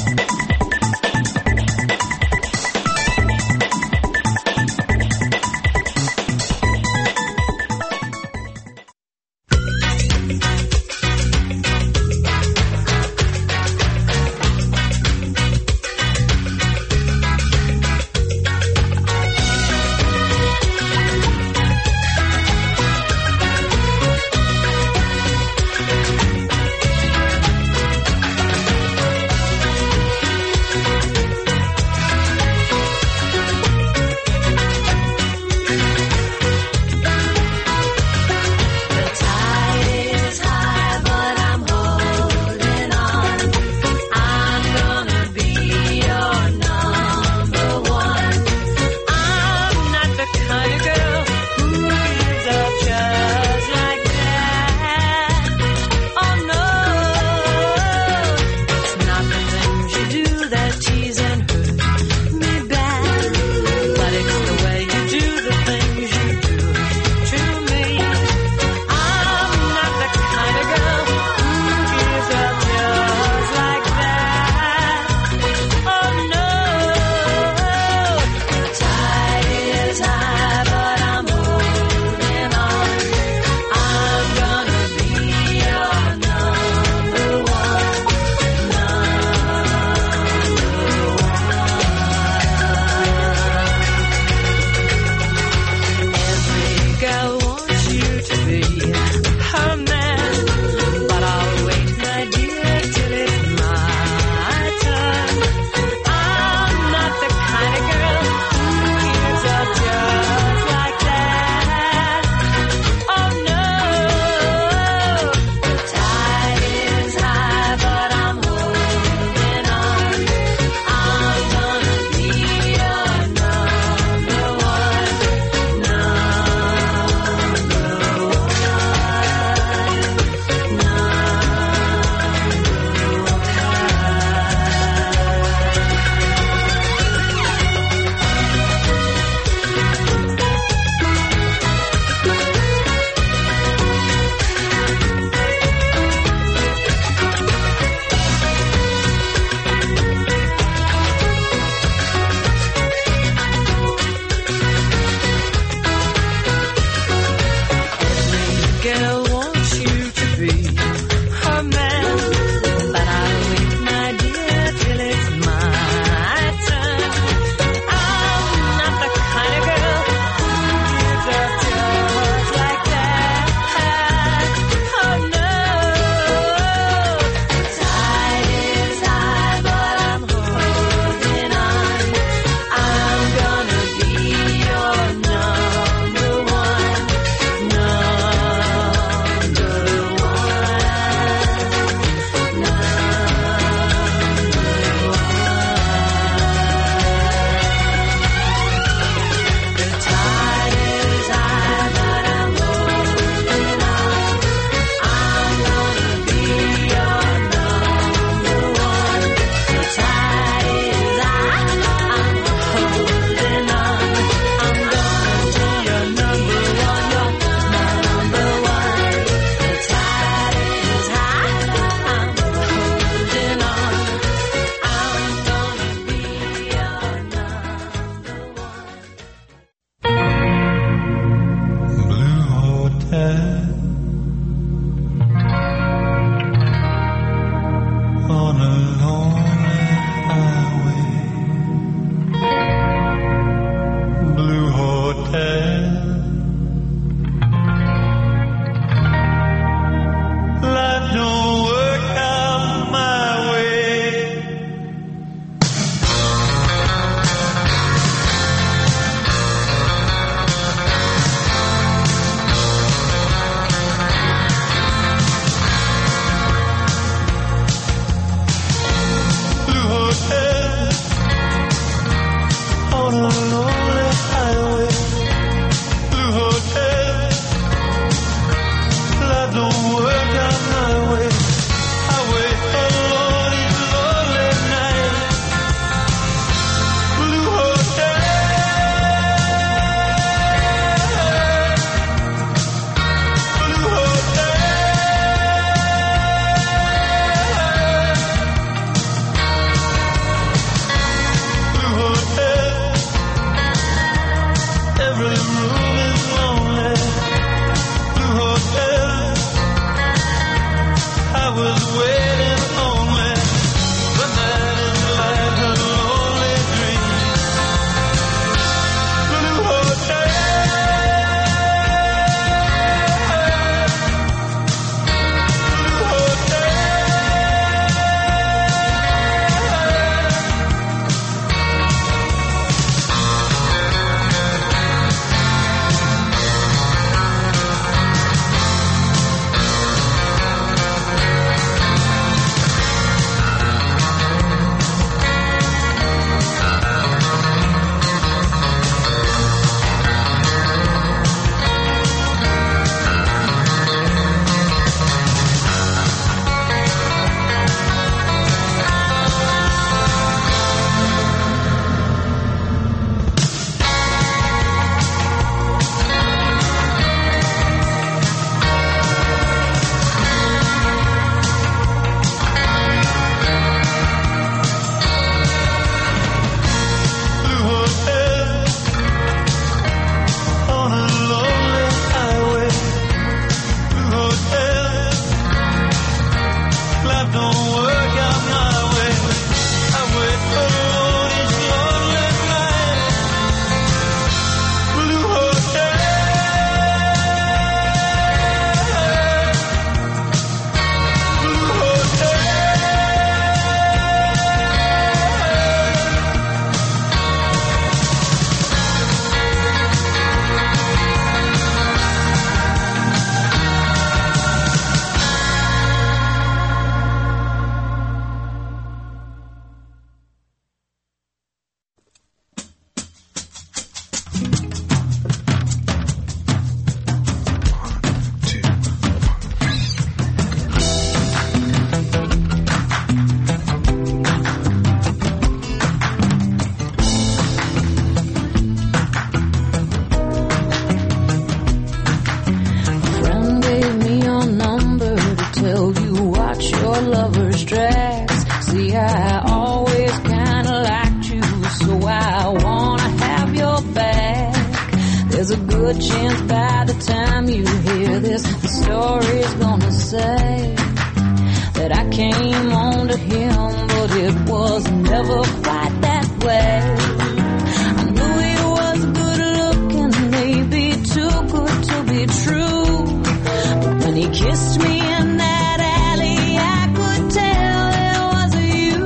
good chance by the time you hear this, the story's gonna say that I came on to him, but it was never quite that way. I knew he was good looking, maybe too good to be true, but when he kissed me in that alley, I could tell it wasn't you.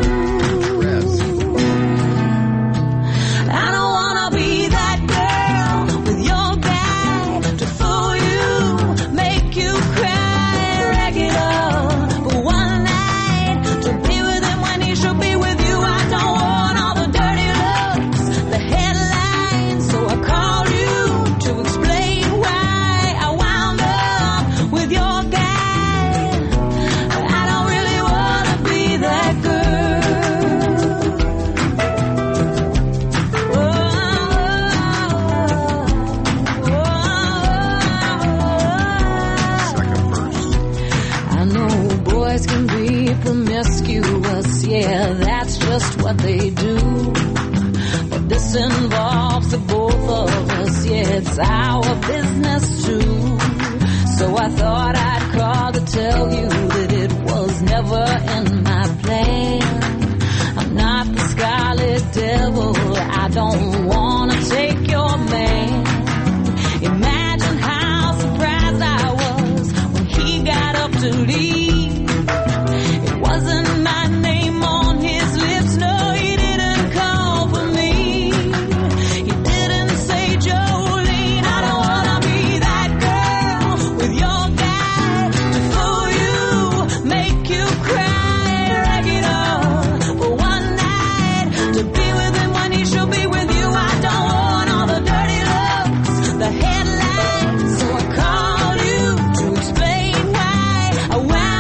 I don't wanna be that girl with your guy to fool you, make you cry regular, but one night to be with him when he should be with you. I don't want all the dirty looks, the headlines, so I called you to explain why I wound up with your guy. I don't really wanna be that girl. I know boys can be promiscuous, yeah, that's just what they do. But this involves the both of us, yeah, it's our business too. So I thought I'd call to tell you that it was never in my plan. I'm not the scarlet devil, I don't wanna take your man. Imagine how surprised I was when he got up to leave. It wasn't my name on his lips, no, he didn't call for me. He didn't say Jolene. I don't wanna be that girl with your guy to fool you, make you cry regular for one night to be with him when he should be with you. I don't want all the dirty looks, the headlines, so I called you to explain why I wound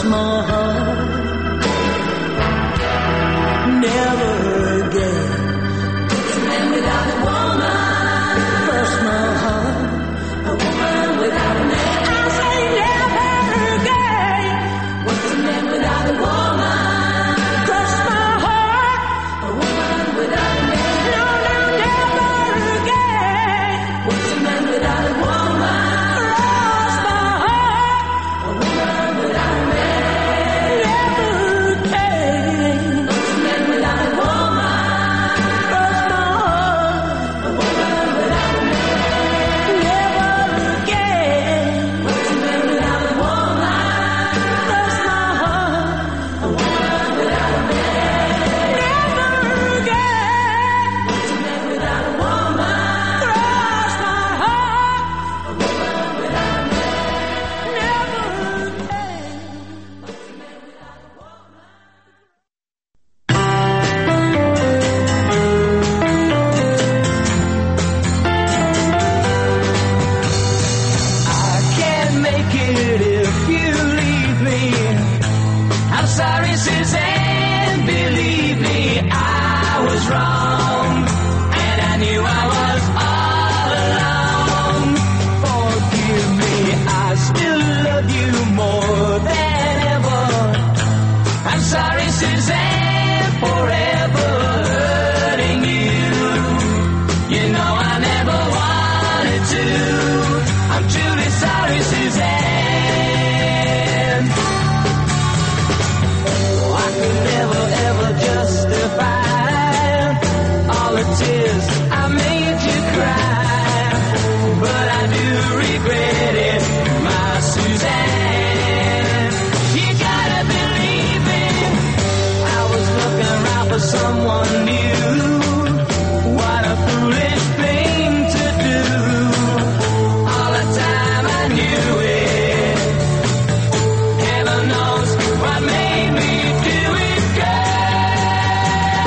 my heart. Never again. What's a man without a woman? Cross my heart. A woman without a man. I say never again. What's a man without a woman? Cross my heart. A woman without a man. No, no, never again. What's a man without a woman? Cross my heart. A woman without a man. Never again. What's a man without a woman? Cross my heart. A woman without a man. Never again. What's a man without a woman? Cross my heart. A woman without a man. Never again. What's a man without a woman? Cross my heart. A woman without a man. Never again. What's a man without a woman? I can't make it if you leave me. I'm sorry, Suzanne, believe me, I was wrong, and I knew I was all alone. Forgive me, I still love you more than ever. I'm sorry, Suzanne, forever hurting you. You know I never wanted to. I'm truly sorry, Suzanne. Oh, I could never ever justify all the tears I made you cry, but I do regret it, my Suzanne. You gotta believe me, I was looking around for someone new. What a foolish thing to do. All the time I knew it. Heaven knows what made me do it, girl.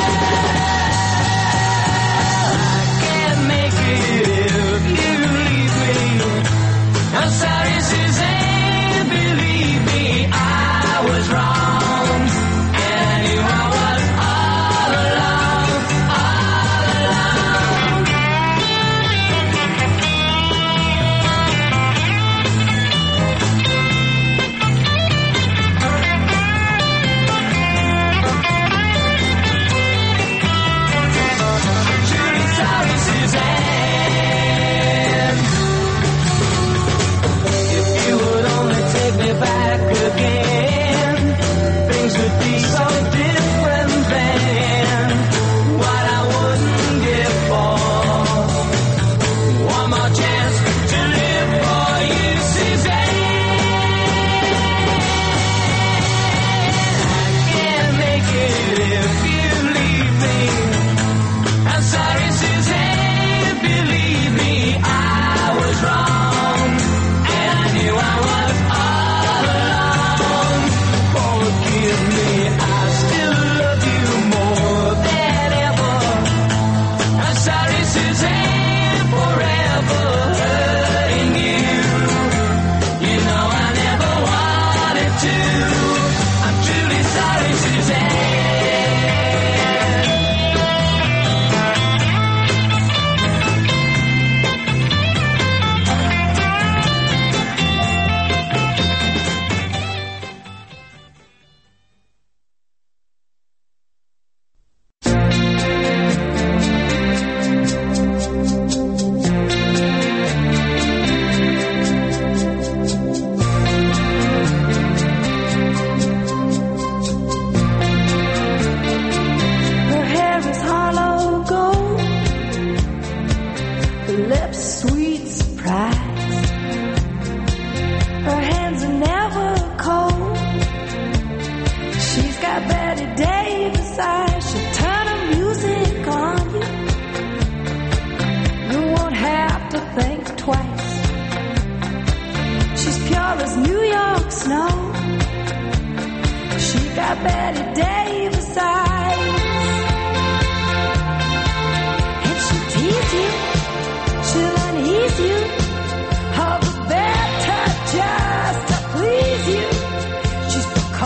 I can't make it if you leave me. I'm sorry, Suzanne, believe me, I was wrong, and I knew I was all alone, all alone. Truly sorry, Suzanne. If you would only take me back again, things would be so different then. What I wouldn't give for one more chance to live for you, Suzanne. I can't make it if you leave me. I'm sorry, Suzanne, believe me, I was wrong, and I knew I was all alone. Forgive me, I still love you more than ever. I'm sorry, Suzanne, forever hurting you. You know I never wanted to. I'm truly sorry, Suzanne. Her hair is hollow gold, her lips sweet surprise. Her hands are never cold. She's got Betty Davis eyes. She'll turn her music on you. You won't have to think twice. She's pure as New York snow. She got Betty Davis eyes. And she'll tease you, she'll unease you. All the better just to please you. She's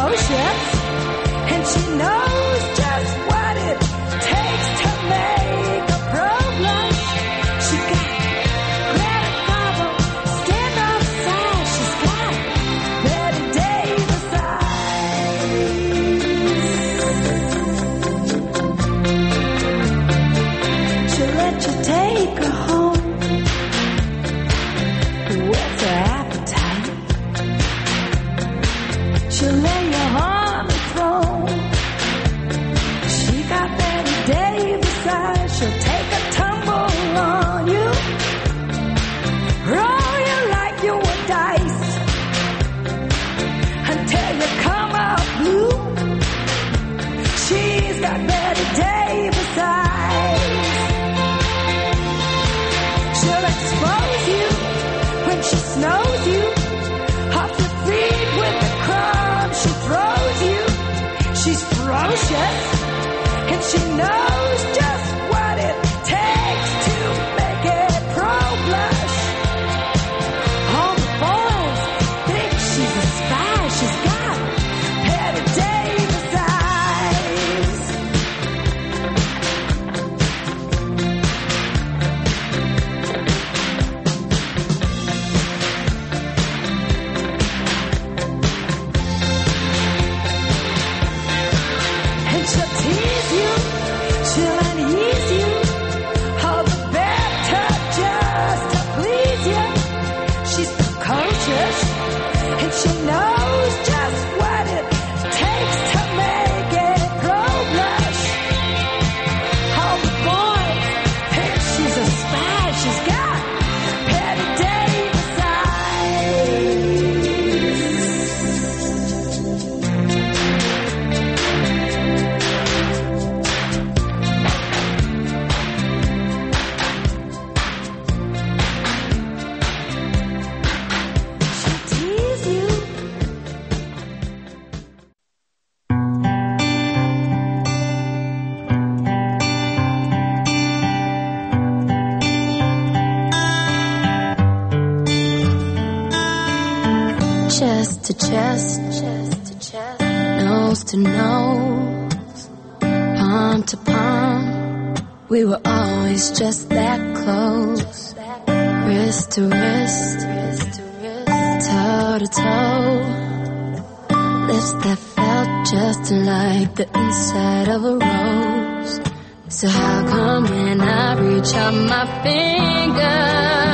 chest to chest, chest to chest, nose to nose, palm to palm. We were always just that close, wrist to wrist, toe to toe, lips that felt just like the inside of a rose. So how come when I reach out my finger,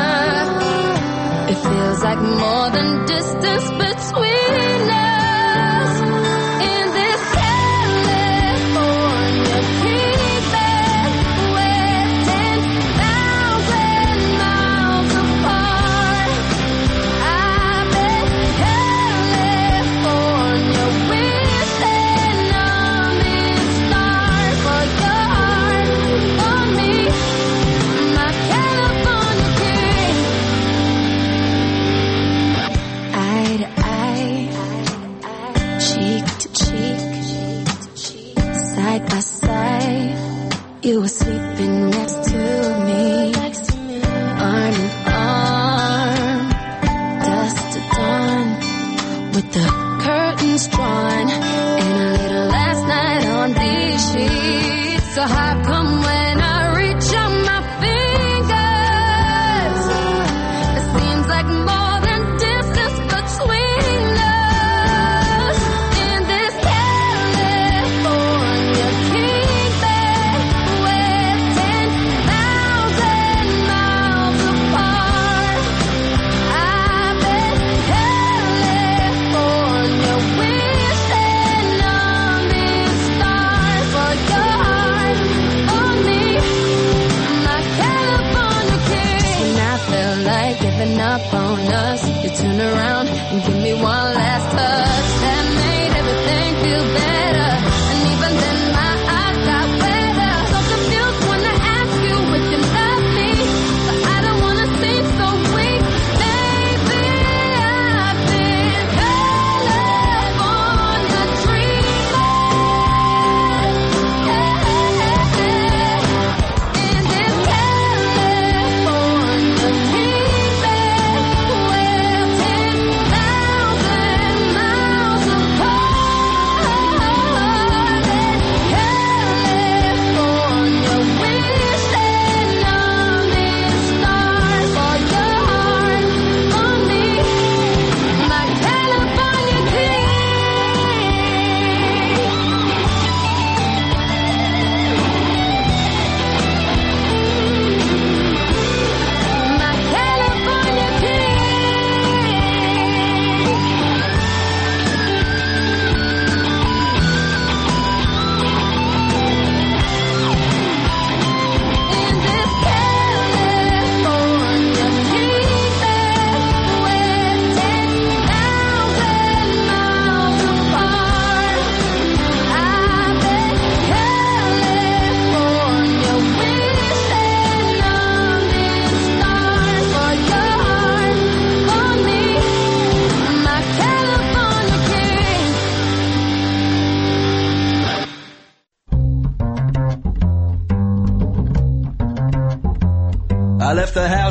it feels like more than distance between us? In this California keeping, we're ten thousand miles apart. I've been California wishing on this star for your heart, for me, my California king. Eye to eye, cheek to cheek, side by side, you were sleeping next to me, arm in arm, dusk to dawn, with the curtains drawn, and a little last night on these sheets. So how come when I reach out my fingers, it seems like more than distance between us? In this California keeping, we're ten thousand miles apart. I've been California wishing on this star for your heart, for me, my California king. When I felt like giving up on us, you turn around and give me one last touch that made everything feel better. And even then my eyes got wetter. So confused when I ask you if you love me, but I don't wanna seem so weak. Maybe I've been California dreaming. In this California keeping, we're ten thousand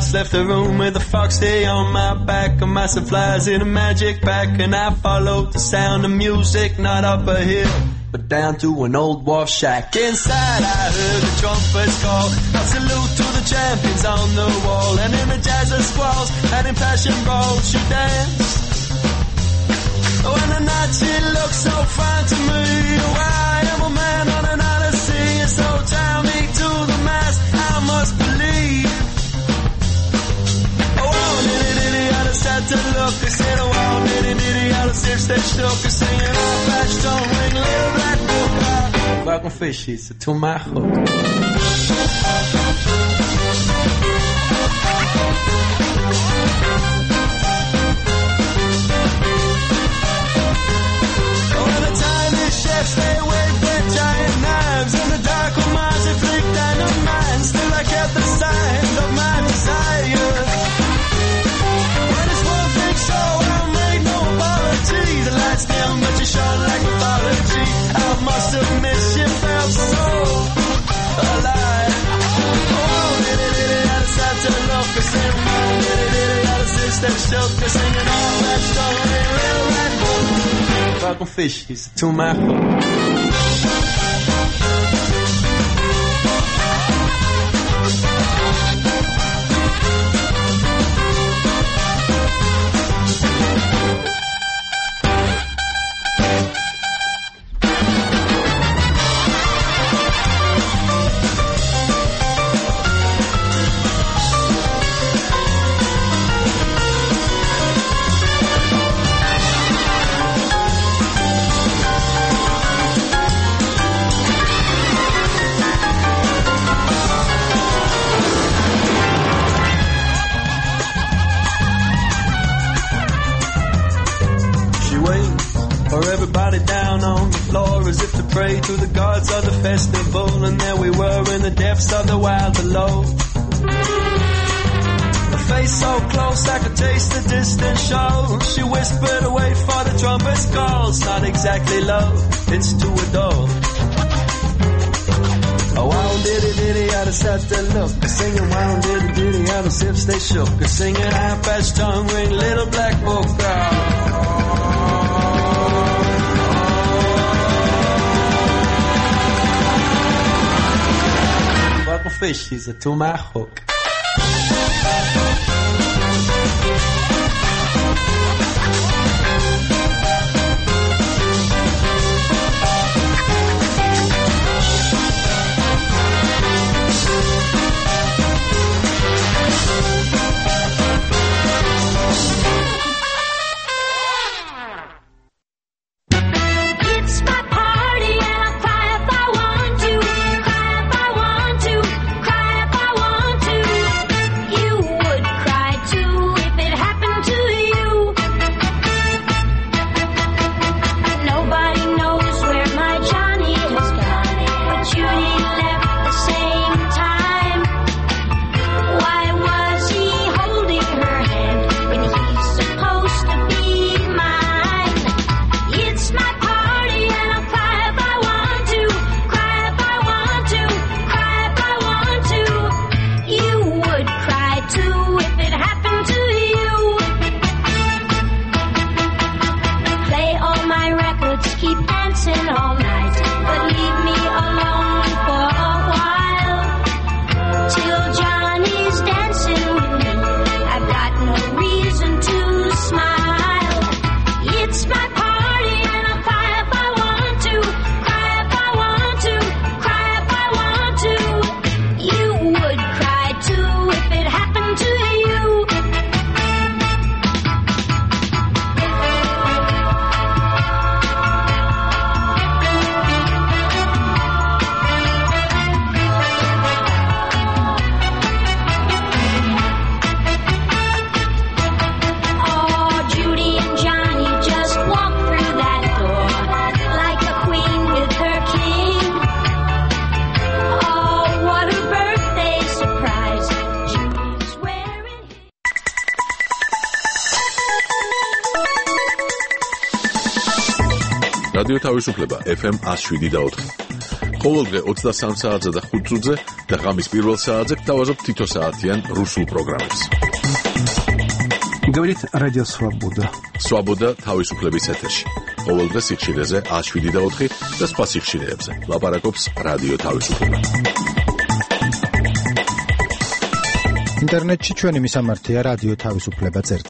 just left the room with a fox day on my back, a mass of flies in a magic pack, and I followed the sound of music, not up a hill, but down to an old wharf shack. Inside I heard the trumpets call, a salute to the champions on the wall, and in the jazz of squalls and in passion brawls she danced. Oh, and the night she looked so fine to me. Oh, I am a man on an odyssey, and so tie me to the mast, I must believe. Oh, oh, nitty nitty, I just had to look. I said, oh, oh, nitty nitty, I just if they shook. I singing, I flash, don't ring, little black book. I fucking fishies to my hook. They wave their giant knives, and the dark minds they flick dynamite. Still I kept the sign of my desire. When it's one thing, so I'll make no apology. The lights dim, but you shone like mythology. I must admit she felt so alive. Oh, diddy diddy, I just had to look. I said, oh, diddy diddy, I just if they shook. I singing all that story, real right book. Fucking fishies to my hook. To the gods of the festival, and there we were in the depths of the wild below. A face so close I could taste the distant show. She whispered, away for the trumpet's call. It's not exactly love, it's to adore. Oh, wow, diddy diddy, I just had to look. Singing, wow, diddy diddy, out of sips they shook. Singing, high-patched tongue ring, little black book. Fishies to my hook. რადიო თავისუფლება ეფ ემ one oh seven და four. ყოველდღე ოცდასამ საათზე და ხუთ წუთზე და ღამის პირველ საათზე გთავაზობთ თითო საათიან რუსულ პროგრამებს. Говорит Радио Свобода. Свобода თავისუფლების ეთერში. ყოველდღე სიხშირეზე ათს შვიდი და ოთხი და სხვა სიხშირეებზე. ლაპარაკობს რადიო თავისუფლება. ინტერნეტში ჩვენი მისამართია რადიო თავისუფლება წერტ